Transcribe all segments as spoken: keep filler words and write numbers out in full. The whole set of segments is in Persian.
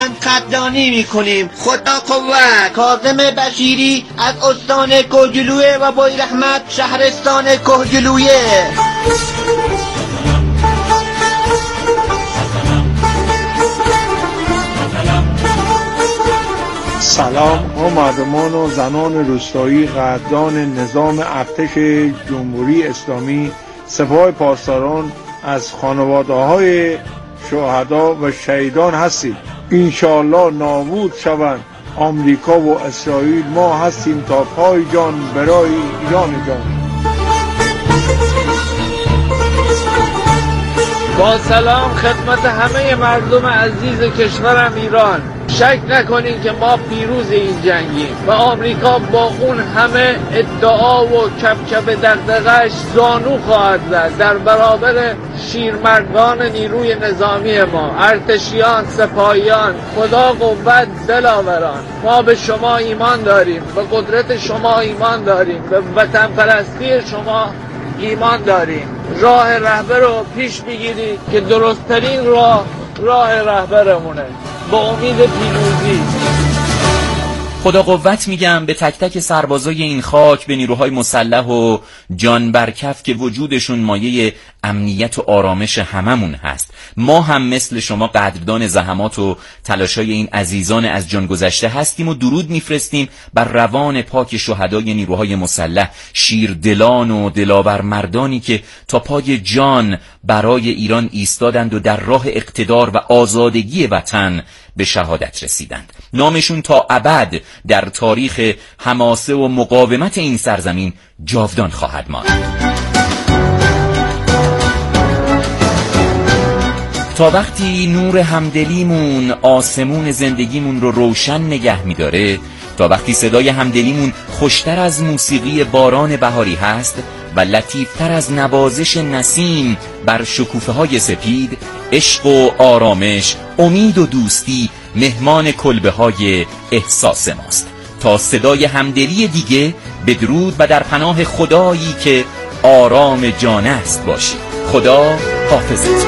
قدردانی میکنیم. خدا قوت. کاظم بشیری از استان کهگیلویه و بای رحمت شهرستان کهگیلویه. سلام ها مردمان و زنان روستایی قدردان نظام ارتش جمهوری اسلامی سپاه پاسداران از خانواده های شهدا و شهیدان هستید. انشاءالله نابود شوند آمریکا و اسرائیل. ما هستیم تا پای جان برای ایران جان. با سلام خدمت همه مردم عزیز کشورم ایران. شک نکنین که ما پیروز این جنگیم و آمریکا با اون همه ادعا و کبکب دغدغه‌اش زانو خواهد زد در برابر شیرمردان نیروی نظامی ما، ارتشیان، سپاهیان. خدا قوت دلاوران. ما به شما ایمان داریم، به قدرت شما ایمان داریم، به وطن پرستی شما ایمان داریم. راه رهبر رو پیش بگیرید که درستترین راه راه رهبرمونه. با امید پیروزی. خدا قوت میگم به تک تک سربازای این خاک، به نیروهای مسلح و جان برکف که وجودشون مایه امنیت و آرامش هممون هست. ما هم مثل شما قدردان زحمات و تلاشای این عزیزان از جان گذشته هستیم و درود میفرستیم بر روان پاک شهدای نیروهای مسلح، شیردلان و دلاور مردانی که تا پای جان برای ایران ایستادند و در راه اقتدار و آزادگی وطن به شهادت رسیدند. نامشون تا ابد در تاریخ حماسه و مقاومت این سرزمین جاودان خواهد ماند. تا وقتی نور همدلیمون آسمون زندگیمون رو روشن نگه می‌داره، تا وقتی صدای همدلیمون خوشتر از موسیقی باران بهاری هست و لطیفتر از نوازش نسیم بر شکوفه‌های سپید، عشق و آرامش، امید و دوستی مهمان کلبه‌های احساس ماست. تا صدای همدلی دیگه بدرود و در پناه خدایی که آرام جان است باشی. خدا حافظت.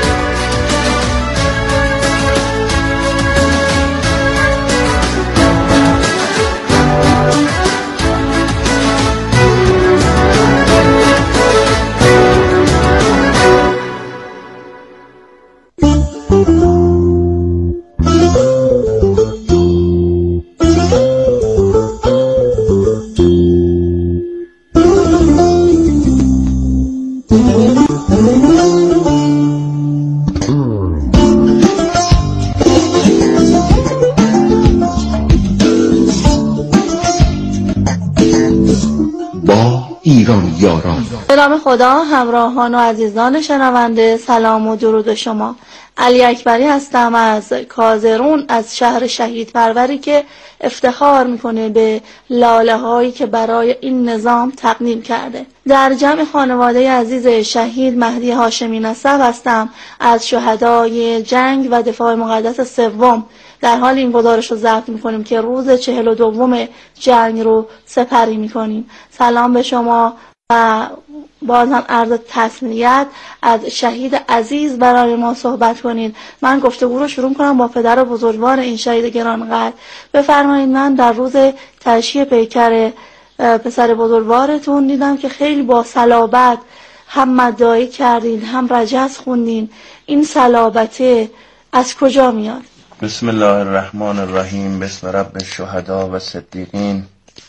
به نام خدا. همراهان و عزیزان شنونده، سلام و درود شما. علی اکبری هستم از کازرون، از شهر شهید پروری که افتخار میکنه به لاله هایی که برای این نظام تقدیم کرده. در جمع خانواده عزیز شهید مهدی هاشمی نسب هستم از شهدای جنگ و دفاع مقدس سوم. در حال این گزارش رو ضبط میکنیم که روز چهل و دوم جنگ رو سپری میکنیم. سلام به شما و بازم عرض تسلیت از شهید عزیز برای ما صحبت کنید. من گفتگو رو شروع کنم با پدر و بزرگوار این شهید گرانقدر. بفرمایید. من در روز تشییع پیکر پسر بزرگوارتون دیدم که خیلی با صلابت هم مدعی کردین هم رجز خوندین. این صلابته از کجا میاد؟ بسم الله الرحمن الرحیم. بسم رب الشهدا و صدیقین.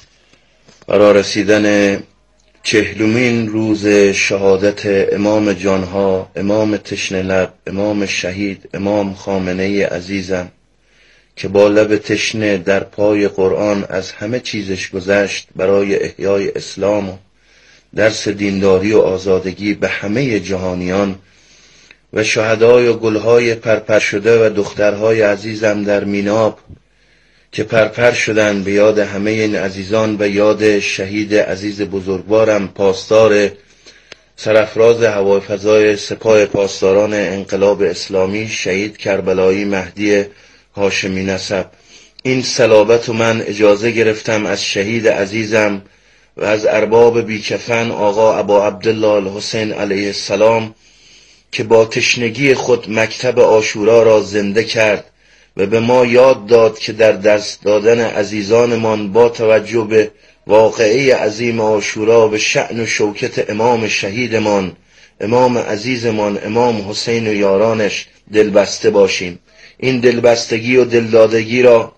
برای رسیدن چهلمین روز شهادت امام جانها، امام تشنه لب، امام شهید، امام خامنه‌ای عزیزم که با لب تشنه در پای قرآن از همه چیزش گذشت برای احیای اسلام و درس دینداری و آزادگی به همه جهانیان، و شهدای و گلهای پرپر شده و دخترهای عزیزم در میناب که پرپر شدن به یاد همه این عزیزان و یاد شهید عزیز بزرگوارم، پاسدار سرافراز هوای فضای سپاه پاسداران انقلاب اسلامی، شهید کربلایی مهدی هاشمی نسب. این صلابت و من اجازه گرفتم از شهید عزیزم و از ارباب بیکفن آقا ابا عبدالله الحسین علیه السلام که با تشنگی خود مکتب عاشورا را زنده کرد و به ما یاد داد که در دست دادن عزیزانمان با توجه به واقعه عظیم عاشورا به شأن و شوکت امام شهیدمان، امام عزیزمان، امام حسین و یارانش دلبسته باشیم. این دلبستگی و دلدادگی را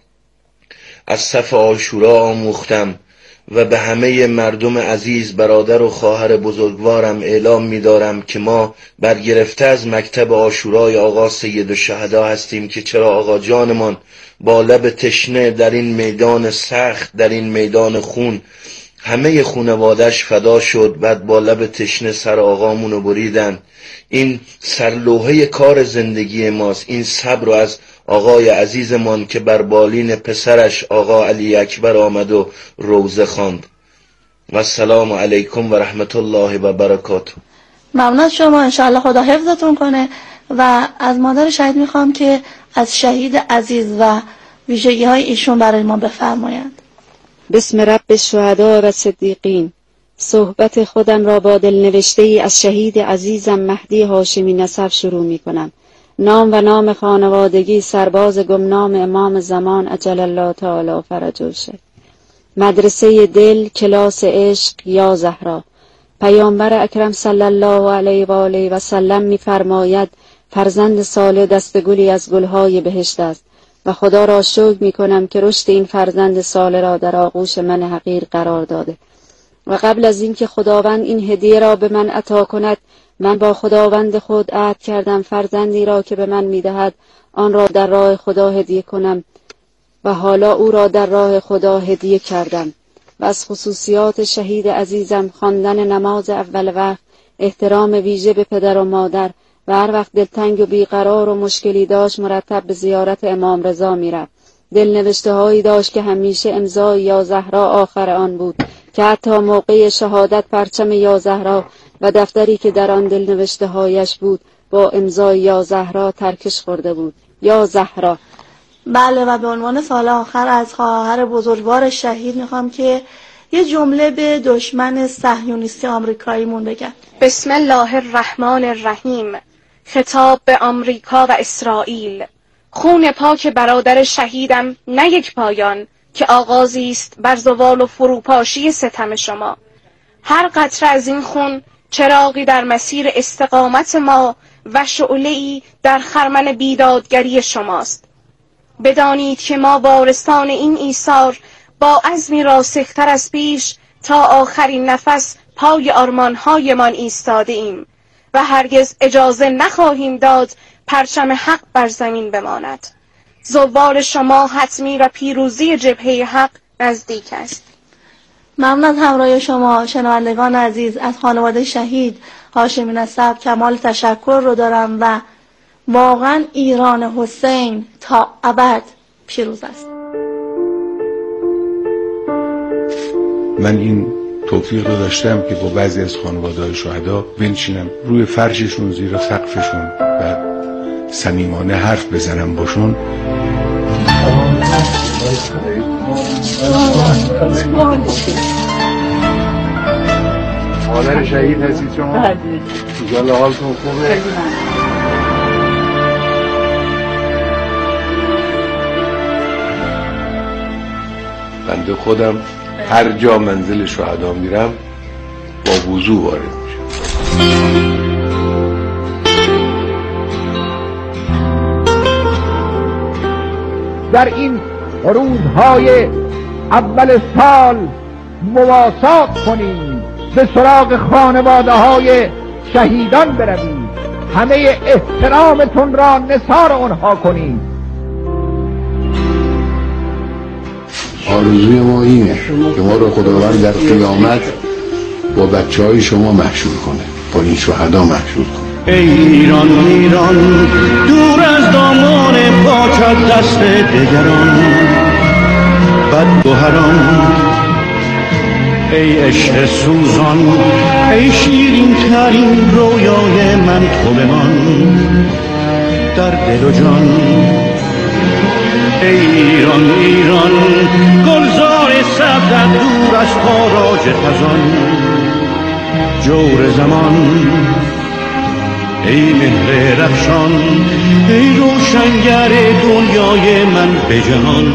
از صف عاشورا آموختم و به همه مردم عزیز، برادر و خواهر بزرگوارم اعلام می‌دارم که ما برگرفته از مکتب عاشورای آقا سید الشهدا هستیم که چرا آقا جانمان با لب تشنه در این میدان سخت، در این میدان خون، همه خونوادش فدا شد، بعد با لب تشنه سر آقامونو بریدن. این سرلوحه کار زندگی ماست. این صبر رو از آقای عزیزمان که بر بالین پسرش آقا علی اکبر آمد و روزه خواند. و السلام علیکم و رحمت الله و برکاته. ممنون از شما، انشاءالله خدا حفظتون کنه. و از مادر شهید میخوام که از شهید عزیز و ویژگی های ایشون برای ما بفرمایند. بسم رب الشهدا و صدیقین. صحبت خودم را با دلنوشته ای از شهید عزیزم مهدی هاشمی نسب شروع می کنم. نام و نام خانوادگی سرباز گمنام امام زمان عجل الله تعالی فرجه شد. مدرسه دل، کلاس عشق یا زهرا. پیامبر اکرم صلی الله علیه و آله و سلم می فرماید فرزند صالح دستگلی از گلهای بهشت است و خدا را شکر می کنم که رشد این فرزند صالح را در آغوش من حقیر قرار داده. و قبل از اینکه خداوند این هدیه را به من عطا کند، من با خداوند خود عهد کردم فرزندی را که به من میدهد آن را در راه خدا هدیه کنم و حالا او را در راه خدا هدیه کردم. و از خصوصیات شهید عزیزم خواندن نماز اول وقت، احترام ویژه به پدر و مادر و هر وقت دلتنگ و بیقرار و مشکلی داشت مرتب به زیارت امام رضا میرفت. دلنوشته هایی داشت که همیشه امضای یا زهرا آخر آن بود که حتی موقع شهادت پرچم یا زهرا و دفتری که در آن دلنوشته هایش بود با امضای یا زهرا ترکش خورده بود. یا زهرا. بله، و به عنوان سال آخر از خواهر بزرگوار شهید میخوام که یه جمله به دشمن صهیونیستی آمریکاییمون بگم. بسم الله الرحمن الرحیم. خطاب به آمریکا و اسرائیل. خون پاک برادر شهیدم نه یک پایان که آغازی است بر زوال و فروپاشی ستم شما. هر قطره از این خون چراغی در مسیر استقامت ما و شعله‌ای در خرمن بیدادگری شماست. بدانید که ما وارثان این ایثار با عزمی راسختر از پیش تا آخرین نفس پای آرمان‌هایمان ایستاده ایم و هرگز اجازه نخواهیم داد پرچم حق بر زمین بماند. زوال شما حتمی و پیروزی جبهه حق نزدیک است. ممنون از همراهی شما شنوندگان عزیز. از خانواده شهید هاشمی نسب کمال تشکر رو دارم و واقعا ایران حسین تا ابد پیروز است. من این توفیق رو داشتم که با بعضی از خانواده‌های شهدا بنشینم روی فرششون، زیر سقفشون و صمیمانه حرف بزنم باشون. مادر شهید هستی شما؟ ایجال حالتون خوبه؟ بنده خودم هر جا منزل شهدا میرم با وضو وارد میشم. در این روزهای اول سال مواسات کنیم، به سراغ خانواده های شهیدان برویم، همه احترامتون را نثار آنها کنیم. آرزوی ما اینه که ما رو خداوند در قیامت با بچه های شما محشور کنه، با این شهدا محشور کنه. ای ایران ایران دور از دامان پاکت دست دگران بدگوهران، ای عشق سوزان ای شیرین ترین رویای من تو بمان در دل و جان. ای ایران ایران گلزار سبزت دور از تاراج خزان، جور زمان ای مهر رخشان، ای روشنگر دنیای من به جهان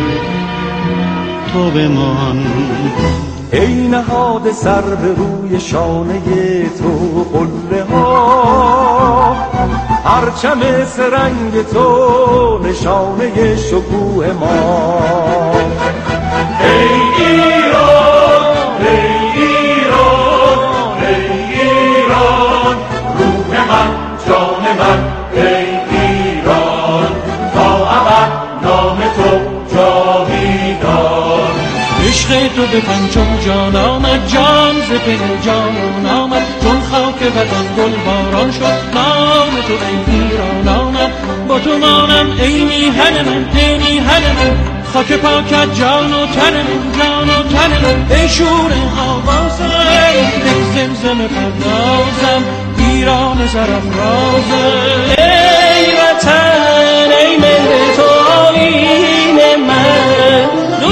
تو بمان. ای نهاد سر به روی شانه تو قله ها، پرچم سرنگ تو نشانه شکوه ما. ای ایران، ای ایران، ای ایران، روح من، جان من، ای ایران، تا ابد نام تو جاویدان. عشق تو به پنجم جان آمد، جان ز پی جان آمد، چون خاک وطن گل باران شد، نام تو ای ایران آمد. با تو مانم ای میهن من، ای میهن من، خاک پاکت جان و تن من، جان و تن من، ای شور آوازم، ای زمزم پردازم، ایران سرافرازم. ای وطن، ای مهر تو آیین من،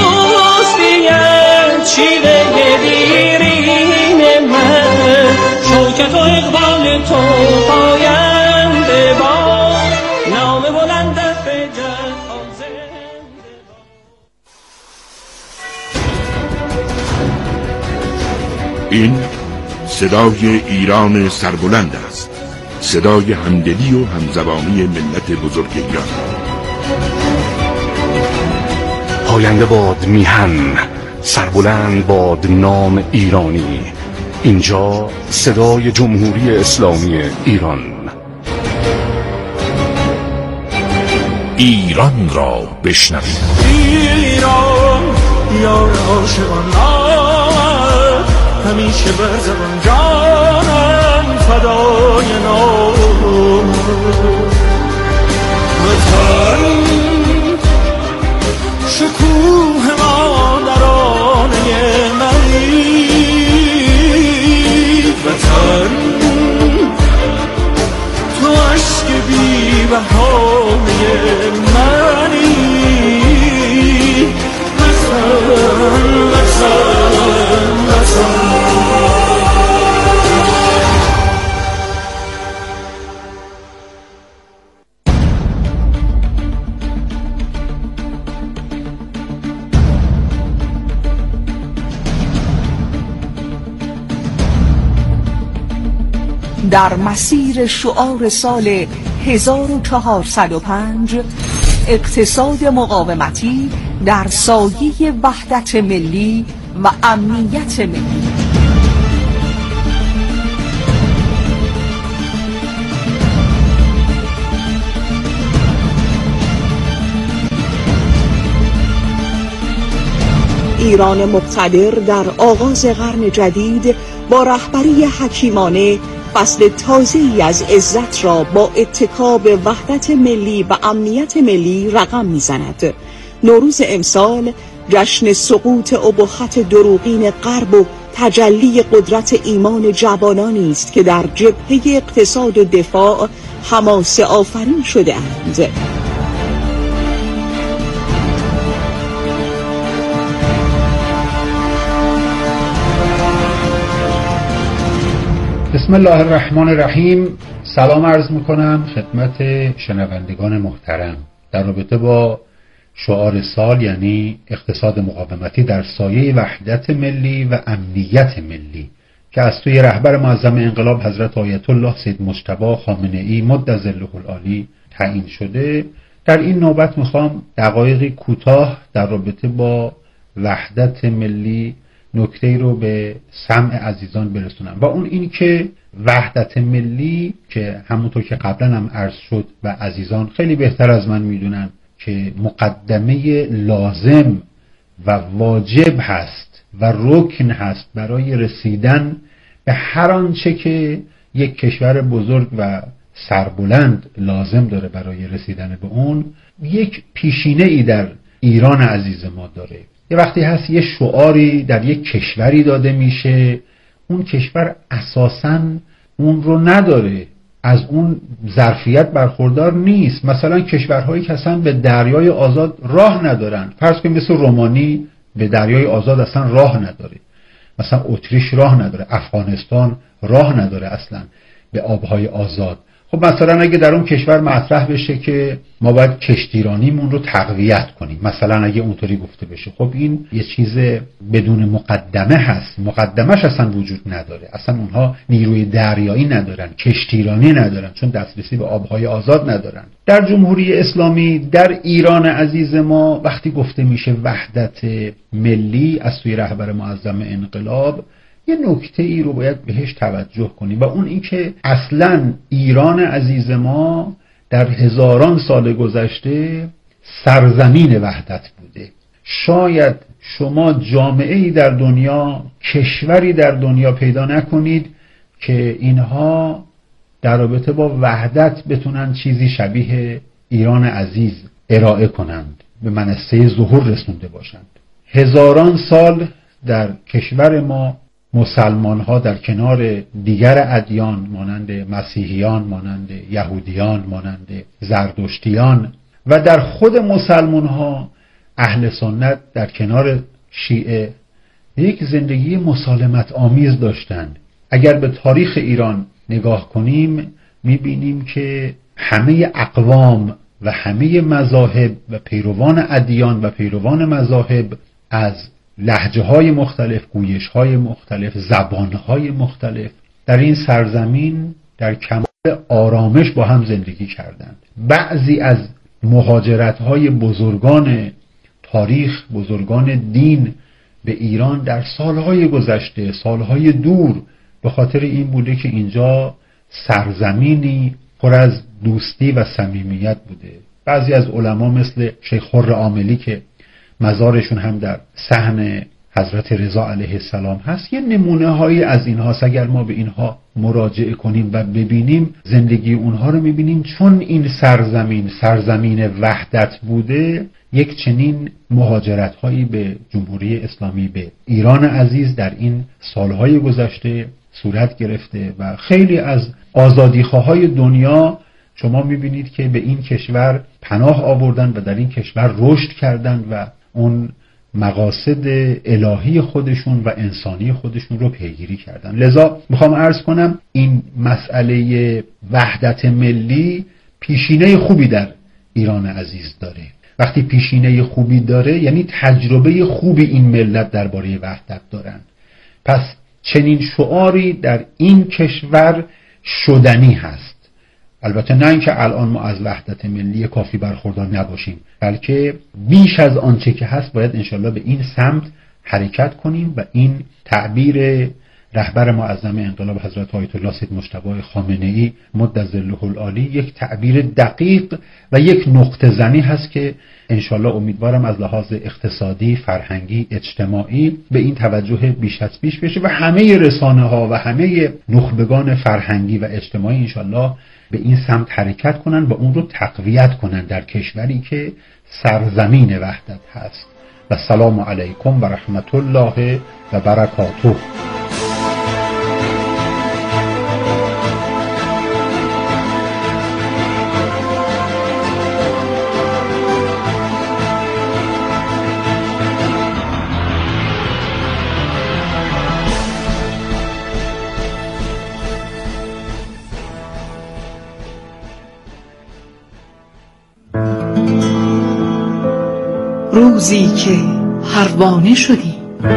دوستیم شیوه دیرین من، شوکت و اقبال تو پاینده با نام بلندت به جهان زنده با. این صدای ایران سربلند است، صدای همدلی و همزبانی ملت بزرگ ایران. پاینده باد میهن، سربلند باد نام ایرانی. اینجا صدای جمهوری اسلامی ایران. ایران را بشنوید. ایران یار عاشقان آمد، همیشه بر زبان جانم فدای نام. وطن شکوه مادرانه منی، وطن تو عشق بی بهانه منی. وطن وطن وطن در مسیر شعار سال هزار و چهارصد و پنج اقتصاد مقاومتی در سایه وحدت ملی و امنیت ملی. ایران مقتدر در آغاز قرن جدید با رهبری حکیمانه فصل تازه‌ای از عزت را با اتکا به وحدت ملی و امنیت ملی رقم می‌زند. نوروز امسال جشن سقوط ابهت دروغین غرب و تجلی قدرت ایمان جوانانی است که در جبهه اقتصاد و دفاع حماسه آفرین شده اند. بسم الله الرحمن الرحیم. سلام عرض میکنم خدمت شنوندگان محترم در رابطه با شعار سال، یعنی اقتصاد مقاومتی در سایه وحدت ملی و امنیت ملی که از سوی رهبر معظم انقلاب حضرت آیت الله سید مجتبی خامنه ای مد ظله العالی تعیین شده. در این نوبت میخوام دقایقی کوتاه در رابطه با وحدت ملی نکته‌ای رو به سمع عزیزان برسونم و اون این که وحدت ملی که همونطور که قبلا هم عرض شد و عزیزان خیلی بهتر از من میدونن که مقدمه لازم و واجب هست و رکن هست برای رسیدن به هر آنچه که یک کشور بزرگ و سربلند لازم داره برای رسیدن به اون، یک پیشینه ای در ایران عزیز ما داره. یه وقتی هست یه شعاری در یک کشوری داده میشه، اون کشور اساساً اون رو نداره، از اون ظرفیت برخوردار نیست. مثلا کشورهایی که اصلا به دریای آزاد راه ندارن، فرض کنیم مثل رومانی به دریای آزاد اصلا راه نداره، مثلا اتریش راه نداره، افغانستان راه نداره اصلا. به آبهای آزاد. خب مثلا اگه در اون کشور مطرح بشه که ما باید کشتیرانیمون رو تقویت کنیم، مثلا اگه اونطوری گفته بشه، خب این یه چیز بدون مقدمه هست، مقدمش اصلا وجود نداره، اصلا اونها نیروی دریایی ندارن، کشتیرانی ندارن، چون دسترسی به آبهای آزاد ندارن. در جمهوری اسلامی، در ایران عزیز ما، وقتی گفته میشه وحدت ملی از سوی رهبر معظم انقلاب، یه نکته ای رو باید بهش توجه کنیم و اون این که اصلا ایران عزیز ما در هزاران سال گذشته سرزمین وحدت بوده. شاید شما جامعه‌ای در دنیا، کشوری در دنیا پیدا نکنید که اینها در رابطه با وحدت بتونن چیزی شبیه ایران عزیز ارائه کنند، به منصه ظهور رسونده باشند. هزاران سال در کشور ما مسلمان ها در کنار دیگر ادیان مانند مسیحیان، مانند یهودیان، مانند زرتشتیان و در خود مسلمان ها اهل سنت در کنار شیعه یک زندگی مسالمت آمیز داشتند. اگر به تاریخ ایران نگاه کنیم میبینیم که همه اقوام و همه مذاهب و پیروان ادیان و پیروان مذاهب از لهجه های مختلف، گویش های مختلف، زبان های مختلف در این سرزمین در کمال آرامش با هم زندگی کردند. بعضی از مهاجرت های بزرگان تاریخ، بزرگان دین به ایران در سالهای گذشته، سالهای دور، به خاطر این بوده که اینجا سرزمینی پر از دوستی و صمیمیت بوده. بعضی از علما مثل شیخ خر عاملی که مزارشون هم در صحن حضرت رضا علیه السلام هست، یه نمونه هایی از اینهاست. اگر ما به اینها مراجعه کنیم و ببینیم زندگی اونها رو میبینیم، چون این سرزمین سرزمین وحدت بوده، یک چنین مهاجرت هایی به جمهوری اسلامی، به ایران عزیز در این سالهای گذشته صورت گرفته و خیلی از آزادیخواهای دنیا شما میبینید که به این کشور پناه آوردن و در این کشور رشد کردن و اون مقاصد الهی خودشون و انسانی خودشون رو پیگیری کردن. لذا میخوام عرض کنم این مسئله وحدت ملی پیشینه خوبی در ایران عزیز داره. وقتی پیشینه خوبی داره یعنی تجربه خوبی این ملت درباره وحدت دارن. پس چنین شعاری در این کشور شدنی هست. البته نه اینکه الان ما از وحدت ملی کافی برخوردار نباشیم، بلکه بیش از آنچه که هست باید انشالله به این سمت حرکت کنیم و این تعبیر رهبر معظم انقلاب حضرت آیت الله سید مجتبی خامنه‌ای مد ظله العالی یک تعبیر دقیق و یک نقطه زنی هست که انشالله امیدوارم از لحاظ اقتصادی، فرهنگی، اجتماعی به این توجه بیش از پیش بشه و همه رسانه ها و همه نخبگان فرهنگی و اجتماعی انشالله به این سمت حرکت کنن و اون رو تقویت کنن در کشوری که سرزمین وحدت هست. و سلام علیکم و رحمت الله و برکاته. روزی که پروانه شدی.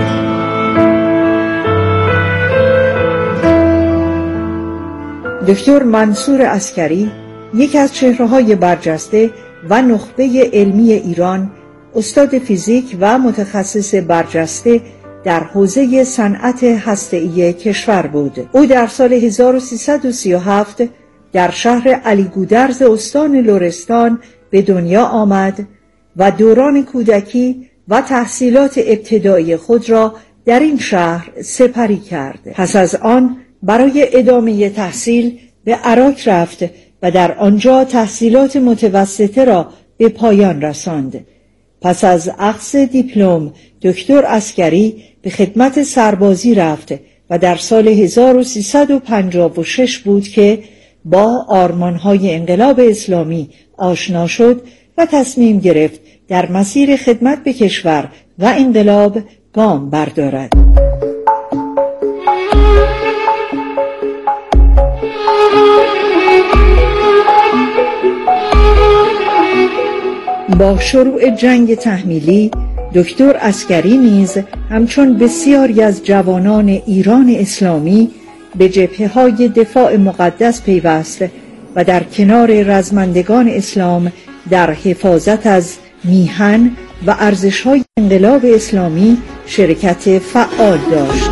دکتر منصور عسکری، یکی از چهره‌های برجسته و نخبه علمی ایران، استاد فیزیک و متخصص برجسته در حوزه صنعت هسته‌ای کشور بود. او در سال هزار و سیصد و سی و هفت در شهر علی گودرز استان لرستان به دنیا آمد و دوران کودکی و تحصیلات ابتدایی خود را در این شهر سپری کرد. پس از آن برای ادامه تحصیل به عراق رفت و در آنجا تحصیلات متوسطه را به پایان رساند. پس از اخذ دیپلم دکتر عسکری به خدمت سربازی رفت و در سال هزار و سیصد و پنجاه و شش بود که با آرمان‌های انقلاب اسلامی آشنا شد و تصمیم گرفت در مسیر خدمت به کشور و انقلاب گام بردارد. با شروع جنگ تحمیلی دکتر عسگری نیز همچون بسیاری از جوانان ایران اسلامی به جبهه‌های دفاع مقدس پیوست و در کنار رزمندگان اسلام در حفاظت از میهن و ارزش‌های انقلاب اسلامی شرکت فعال داشت.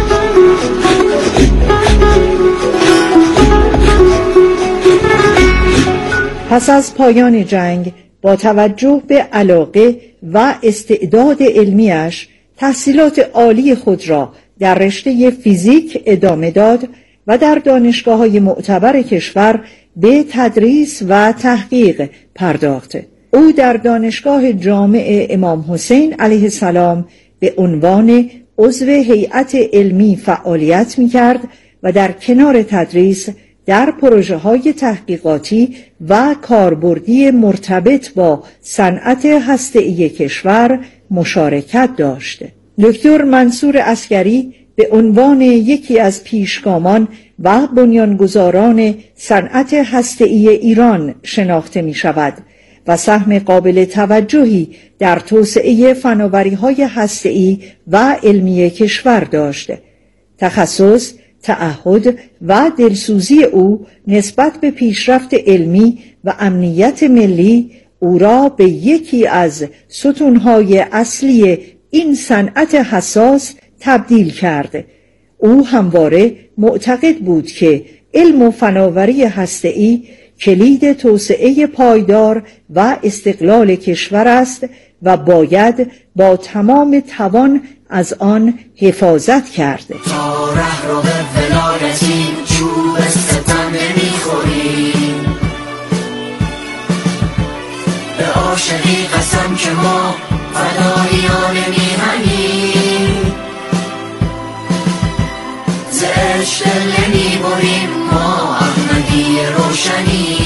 پس از پایان جنگ با توجه به علاقه و استعداد علمیش تحصیلات عالی خود را در رشته فیزیک ادامه داد و در دانشگاه‌های معتبر کشور به تدریس و تحقیق پرداخت. او در دانشگاه جامع امام حسین علیه السلام به عنوان عضو هیئت علمی فعالیت می‌کرد و در کنار تدریس در پروژه‌های تحقیقاتی و کاربردی مرتبط با صنعت هسته‌ای کشور مشارکت داشت. دکتر منصور عسگری به عنوان یکی از پیشگامان و بنیانگذاران صنعت هسته‌ای ایران شناخته می‌شود و سهم قابل توجهی در توسعه فناوری‌های هسته‌ای و علمی کشور داشت. تخصص، تعهد و دلسوزی او نسبت به پیشرفت علمی و امنیت ملی او را به یکی از ستونهای اصلی این صنعت حساس تبدیل کرد. او همواره معتقد بود که علم و فناوری هسته‌ای کلید توسعه پایدار و استقلال کشور است و باید با تمام توان از آن حفاظت کرد. تا ره رو به ولایتیم چوب ستم نمیخوریم، به عاشقی قسم که ما فداییان میهنیم، ز عشق نمیبریم ما احمدی روشنیم.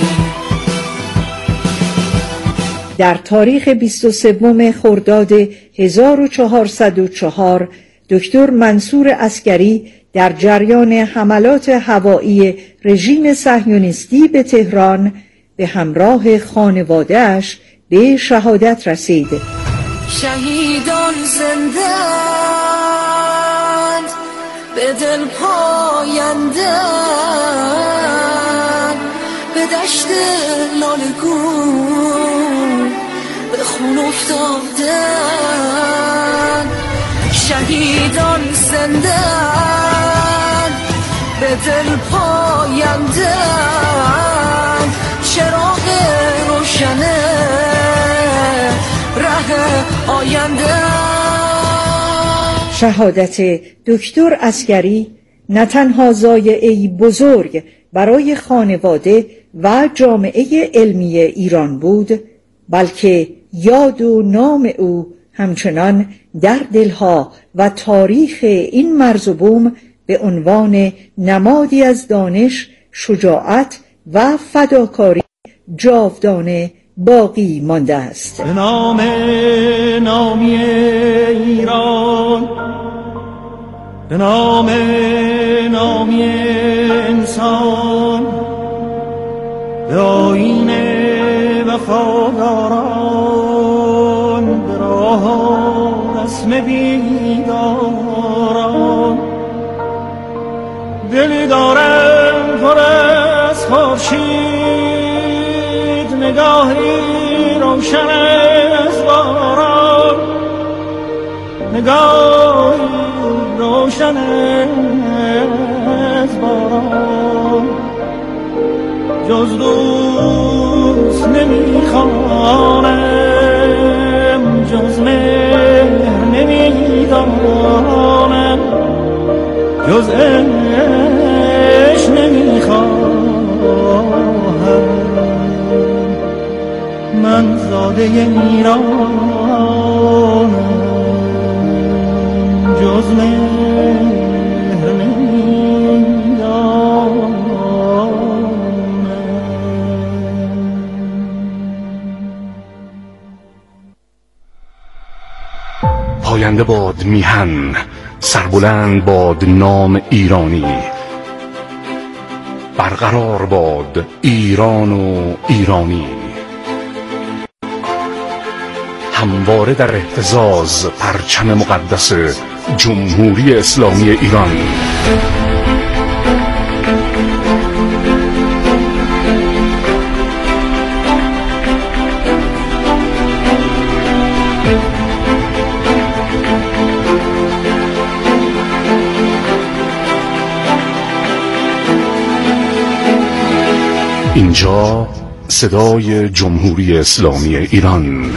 در تاریخ بیست و سوم خرداد هزار و چهارصد و چهار دکتر منصور عسگری در جریان حملات هوایی رژیم صهیونیستی به تهران به همراه خانواده‌اش به شهادت رسید. شهیدان زندند به دل پایندند، به دشت لالگون به خون افتادند. شهیدان زندند به دل پایندند، چراغ روشنه ره آینده. شهادت دکتر عسگری نه تنها ضایعه‌ای بزرگ برای خانواده و جامعه علمی ایران بود، بلکه یاد و نام او همچنان در دلها و تاریخ این مرز و بوم به عنوان نمادی از دانش، شجاعت و فداکاری جاودانه باقی مانده است. به نام نامی ایران، به نام نامی انسان، به آیین وفاداران، به راه رسم بیداران، دلی دارم پر از خورشید، نگاهی روشن از باران، نگاهی روشن از باران. جز دوست نمیخوانم، جز مهر نمیدانم، جز عشق نمیخواهم. من زاده ایرانم، جز مهر نمیدانم. پاینده باد میهن، سربلند باد نام ایرانی، برقرار باد ایران و ایرانی. همواره در اهتزاز پرچم مقدس جمهوری اسلامی ایران. اینجا صدای جمهوری اسلامی ایران.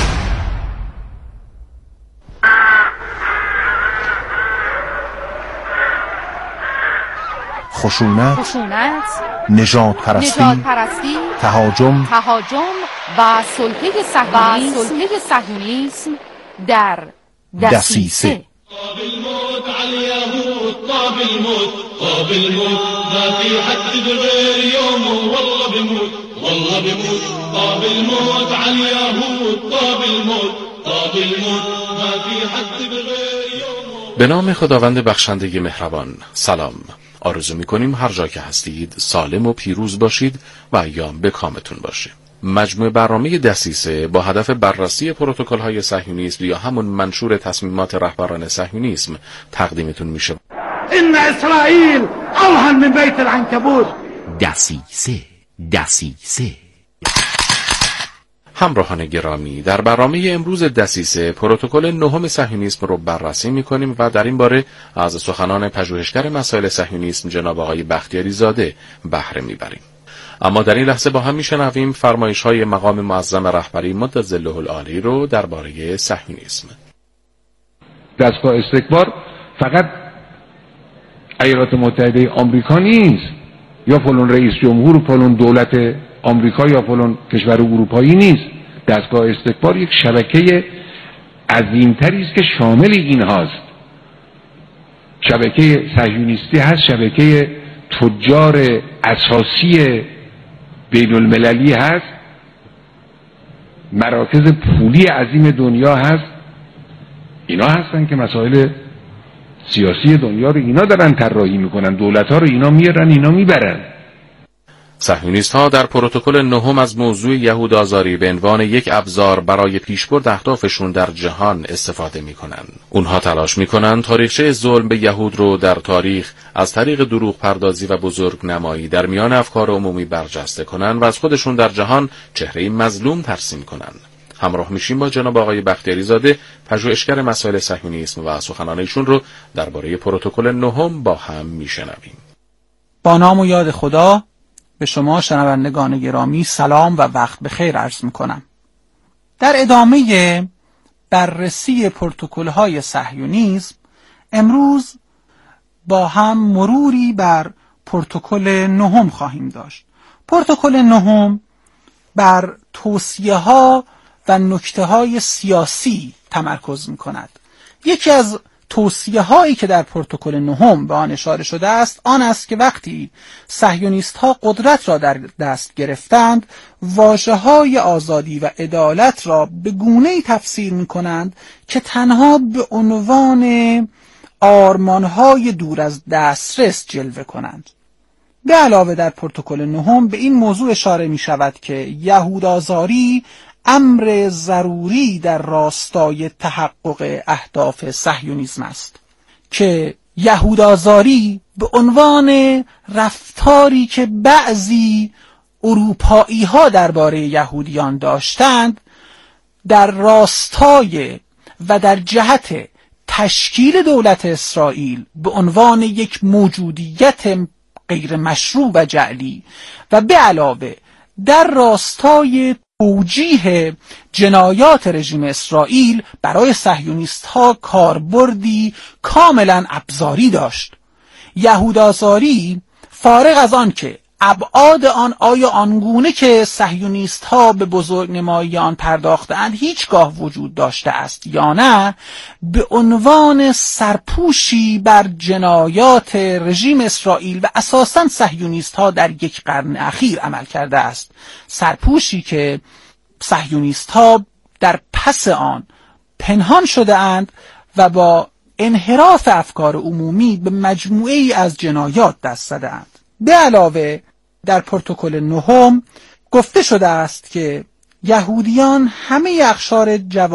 خشونت، خشونت، نژاد پرستی، نژاد پرستی، تهاجم، تهاجم و سلطه صهیونیسم، سلطه صهیونیسم در دسیسه. طاب الموت على اليهود، طاب الموت، طاب الموت، ما في حد بغير يومه والله بموت، والله بموت، طاب الموت على اليهود، طاب الموت، طاب الموت، ما في حد بغير يومه. به نام خداوند بخشنده مهربان. سلام. آرزو می‌کنیم هر جا که هستید سالم و پیروز باشید و ایام به کامتون باشه. مجموعه برنامه دسیسه با هدف بررسی پروتکل‌های صهیونیسم یا همون منشور تصمیمات رهبران صهیونیسم تقدیمتون میشه. ان اسرائیل اوهن من بیت العنکبوت. دسیسه دسیسه. همراهان گرامی، در برنامه امروز دسیسه پروتکل نهم صهیونیسم رو بررسی می‌کنیم و در این باره از سخنان پژوهشگر مسائل صهیونیسم جناب آقای بختیاری زاده بهره می‌بریم. اما در این لحظه با هم میشنویم فرمایش‌های مقام معظم رهبری مد ظله العالی رو درباره صهیونیسم. دستگاه استکبار فقط ایالات متحده آمریکا نیست، یا فلان رئیس جمهور و فلان دولت آمریکا یا فلان کشور اروپایی نیست. دستگاه استکبار یک شبکه عظیمتری است که شامل این هاست. شبکه صهیونیستی هست، شبکه تجار اساسی بین المللی هست، مراکز پولی عظیم دنیا هست. اینا هستن که مسائل سیاسی دنیا رو اینا دارن طراحی میکنن، دولت ها رو اینا میارن اینا میبرن. صهیونیست ها در پروتکل نهم از موضوع یهود آزاری به عنوان یک ابزار برای پیشبرد اهدافشون در جهان استفاده میکنن. اونها تلاش میکنن تاریخچه ظلم به یهود رو در تاریخ از طریق دروغ پردازی و بزرگ نمایی در میان افکار عمومی برجسته کنن و از خودشون در جهان چهره مظلوم ترسیم کنن. همراه میشیم با جناب آقای بختیاری زاده، پژوهشگر مسائل صهیونیسم و سخنان ایشون رو درباره پروتکل نهم با هم میشنویم. با نام و یاد خدا به شما شنوندگان گرامی سلام و وقت بخیر عرض میکنم. در ادامه بررسی پروتکل‌های صهیونیسم امروز با هم مروری بر پروتکل نهم خواهیم داشت. پروتکل نهم بر توصیه‌ها و نکته‌های سیاسی تمرکز می‌کند. یکی از توصیه هایی که در پروتکل نهم به آن اشاره شده است آن است که وقتی صهیونیست ها قدرت را در دست گرفتند واژه های آزادی و عدالت را به گونه‌ای تفسیر می کنند که تنها به عنوان آرمان های دور از دسترس جلوه کنند. به علاوه در پروتکل نهم به این موضوع اشاره می شود که یهودآزاری امر ضروری در راستای تحقق اهداف صهیونیسم است، که یهودآزاری به عنوان رفتاری که بعضی اروپایی ها درباره یهودیان داشتند در راستای و در جهت تشکیل دولت اسرائیل به عنوان یک موجودیت غیر مشروع و جعلی و به علاوه در راستای توجیه جنایات رژیم اسرائیل برای صهیونیست ها کاربردی کاملا ابزاری داشت. یهودآزاری فارغ از آن که ابعاد آن آیا آنگونه که صهیونیست ها به بزرگنمایی آن پرداختند هیچگاه وجود داشته است یا نه، به عنوان سرپوشی بر جنایات رژیم اسرائیل و اساساً صهیونیست ها در یک قرن اخیر عمل کرده است. سرپوشی که صهیونیست ها در پس آن پنهان شده اند و با انحراف افکار عمومی به مجموعه‌ای از جنایات دست زده اند. به علاوه در پروتکل نهم گفته شده است که یهودیان همه اقشار جوامع